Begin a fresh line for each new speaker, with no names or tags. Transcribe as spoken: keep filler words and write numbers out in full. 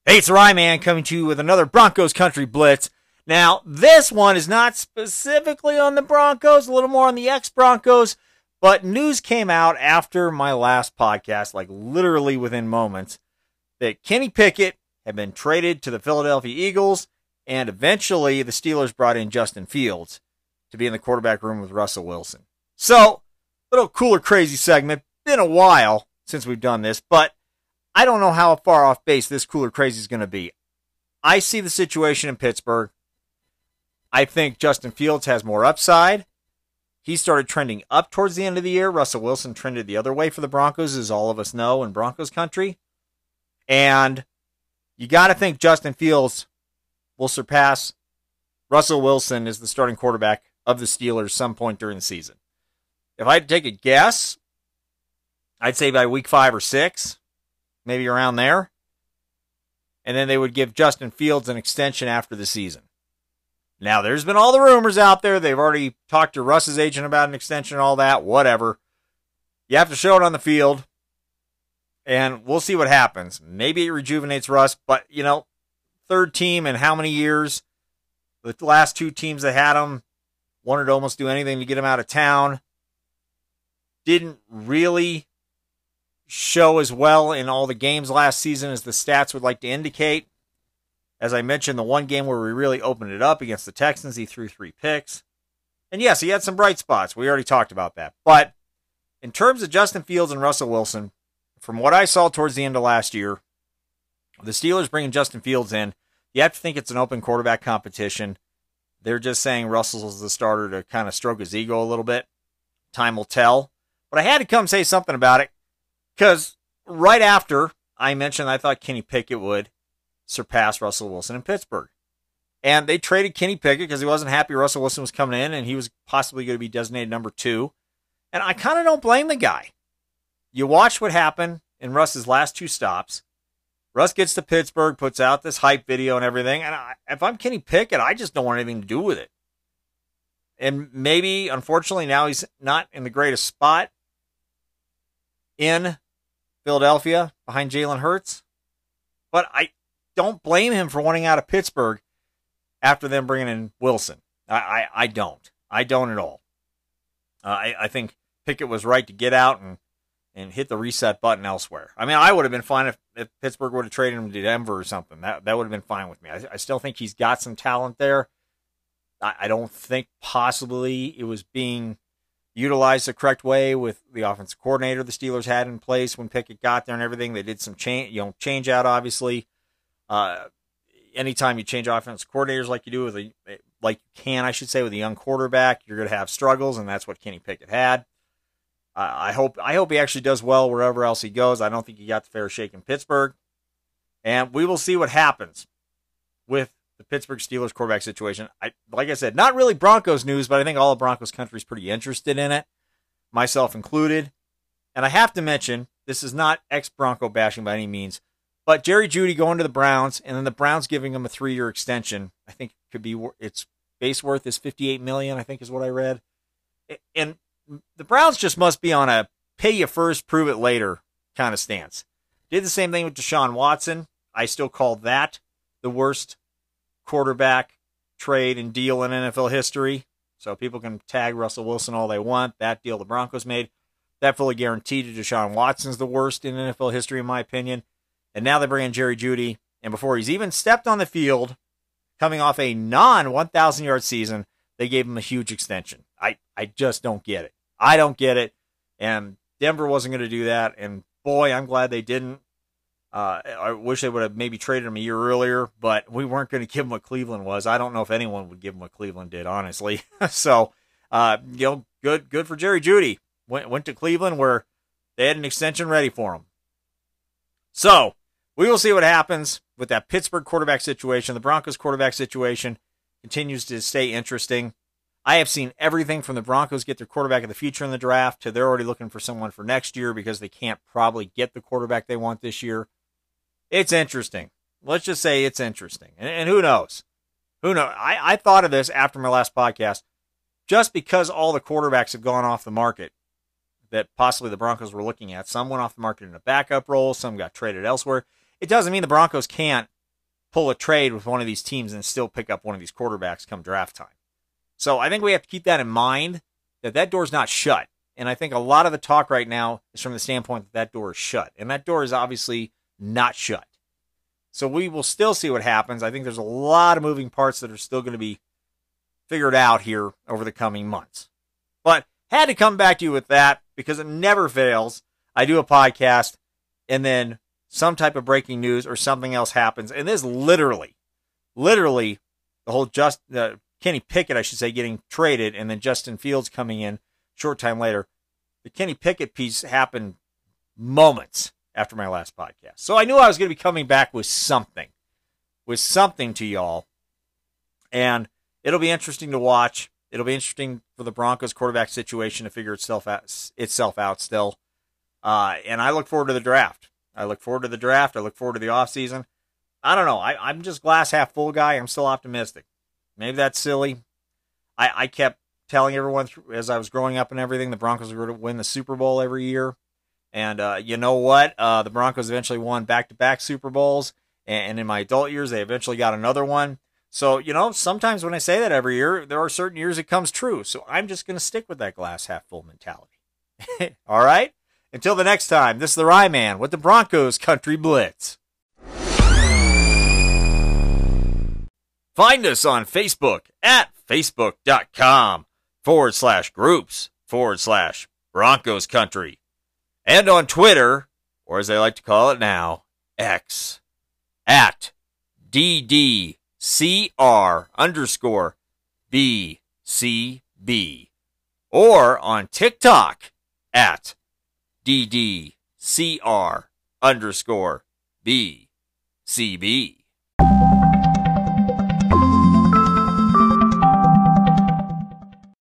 Hey, it's Ryman coming to you with another Broncos Country Blitz. Now, this one is not specifically on the Broncos, a little more on the ex-Broncos, but news came out after my last podcast, like literally within moments, that Kenny Pickett had been traded to the Philadelphia Eagles, and eventually the Steelers brought in Justin Fields to be in the quarterback room with Russell Wilson. So, little cooler crazy segment. Been a while since we've done this, but I don't know how far off base this cooler crazy is going to be. I see the situation in Pittsburgh. I think Justin Fields has more upside. He started trending up towards the end of the year. Russell Wilson trended the other way for the Broncos, as all of us know in Broncos country. And you got to think Justin Fields will surpass Russell Wilson as the starting quarterback of the Steelers some point during the season. If I had to take a guess, I'd say by week five or six. Maybe around there. And then they would give Justin Fields an extension after the season. Now, there's been all the rumors out there. They've already talked to Russ's agent about an extension and all that. Whatever. You have to show it on the field. And we'll see what happens. Maybe it rejuvenates Russ. But, you know, third team in how many years? The last two teams that had him wanted to almost do anything to get him out of town. Didn't really show as well in all the games last season as the stats would like to indicate. As I mentioned, the one game where we really opened it up against the Texans, he threw three picks. And yes, he had some bright spots. We already talked about that. But in terms of Justin Fields and Russell Wilson, from what I saw towards the end of last year, the Steelers bringing Justin Fields in, you have to think it's an open quarterback competition. They're just saying Russell's the starter to kind of stroke his ego a little bit. Time will tell. But I had to come say something about it. Because right after I mentioned I thought Kenny Pickett would surpass Russell Wilson in Pittsburgh. And they traded Kenny Pickett because he wasn't happy Russell Wilson was coming in and he was possibly going to be designated number two. And I kind of don't blame the guy. You watch what happened in Russ's last two stops. Russ gets to Pittsburgh, puts out this hype video and everything. And I, if I'm Kenny Pickett, I just don't want anything to do with it. And maybe, unfortunately, now he's not in the greatest spot in Philadelphia behind Jalen Hurts. But I don't blame him for wanting out of Pittsburgh after them bringing in Wilson. I, I, I don't. I don't at all. Uh, I, I think Pickett was right to get out and, and hit the reset button elsewhere. I mean, I would have been fine if, if Pittsburgh would have traded him to Denver or something. That, that would have been fine with me. I, I still think he's got some talent there. I, I don't think possibly it was being utilized the correct way with the offensive coordinator the Steelers had in place when Pickett got there and everything. They did some change, you know, change out, obviously. Uh, anytime you change offensive coordinators like you do with a, like you can, I should say, with a young quarterback, you're going to have struggles, and that's what Kenny Pickett had. Uh, I hope, I hope he actually does well wherever else he goes. I don't think he got the fair shake in Pittsburgh, and we will see what happens with the Pittsburgh Steelers quarterback situation. I, like I said, not really Broncos news, but I think all of Broncos country is pretty interested in it, myself included. And I have to mention, this is not ex-Bronco bashing by any means, but Jerry Jeudy going to the Browns, and then the Browns giving him a three-year extension. I think could be, its base worth is fifty-eight million dollars, I think is what I read. And the Browns just must be on a pay you first, prove it later kind of stance. Did the same thing with Deshaun Watson. I still call that the worst quarterback trade and deal in N F L history. So people can tag Russell Wilson all they want. That deal the Broncos made, that fully guaranteed to Deshaun Watson's the worst in N F L history, in my opinion. And now they bring in Jerry Jeudy, and before he's even stepped on the field, coming off a non-one thousand yard season, they gave him a huge extension. I, I just don't get it. I don't get it. And Denver wasn't going to do that, and boy, I'm glad they didn't. Uh, I wish they would have maybe traded him a year earlier, but we weren't going to give him what Cleveland was. I don't know if anyone would give him what Cleveland did, honestly. so, uh, you know, good, good for Jerry Jeudy. Went, went to Cleveland where they had an extension ready for him. So, we will see what happens with that Pittsburgh quarterback situation. The Broncos quarterback situation continues to stay interesting. I have seen everything from the Broncos get their quarterback of the future in the draft to they're already looking for someone for next year because they can't probably get the quarterback they want this year. It's interesting. Let's just say it's interesting. And, and who knows? Who knows? I, I thought of this after my last podcast. Just because all the quarterbacks have gone off the market that possibly the Broncos were looking at, some went off the market in a backup role, some got traded elsewhere. It doesn't mean the Broncos can't pull a trade with one of these teams and still pick up one of these quarterbacks come draft time. So I think we have to keep that in mind, that that door's not shut. And I think a lot of the talk right now is from the standpoint that that door is shut. And that door is obviously not shut. So we will still see what happens. I think there's a lot of moving parts that are still going to be figured out here over the coming months. But had to come back to you with that because it never fails. I do a podcast and then some type of breaking news or something else happens. And this literally, literally the whole just uh, Kenny Pickett, I should say, getting traded and then Justin Fields coming in short time later. The Kenny Pickett piece happened moments after my last podcast. So I knew I was going to be coming back with something, with something to y'all. And it'll be interesting to watch. It'll be interesting for the Broncos quarterback situation to figure itself out, itself out still. Uh, and I look forward to the draft. I look forward to the draft. I look forward to the offseason. I don't know. I, I'm just glass half full guy. I'm still optimistic. Maybe that's silly. I, I kept telling everyone as I was growing up and everything, the Broncos were going to win the Super Bowl every year. And uh, you know what? Uh, the Broncos eventually won back-to-back Super Bowls. And, and in my adult years, they eventually got another one. So, you know, sometimes when I say that every year, there are certain years it comes true. So I'm just going to stick with that glass half full mentality. All right? Until the next time, this is the Rye Man with the Broncos Country Blitz. Find us on Facebook at facebook.com forward slash groups forward slash Broncos Country. And on Twitter, or as they like to call it now, X, at DDCR underscore BCB. Or on TikTok at DDCR underscore BCB.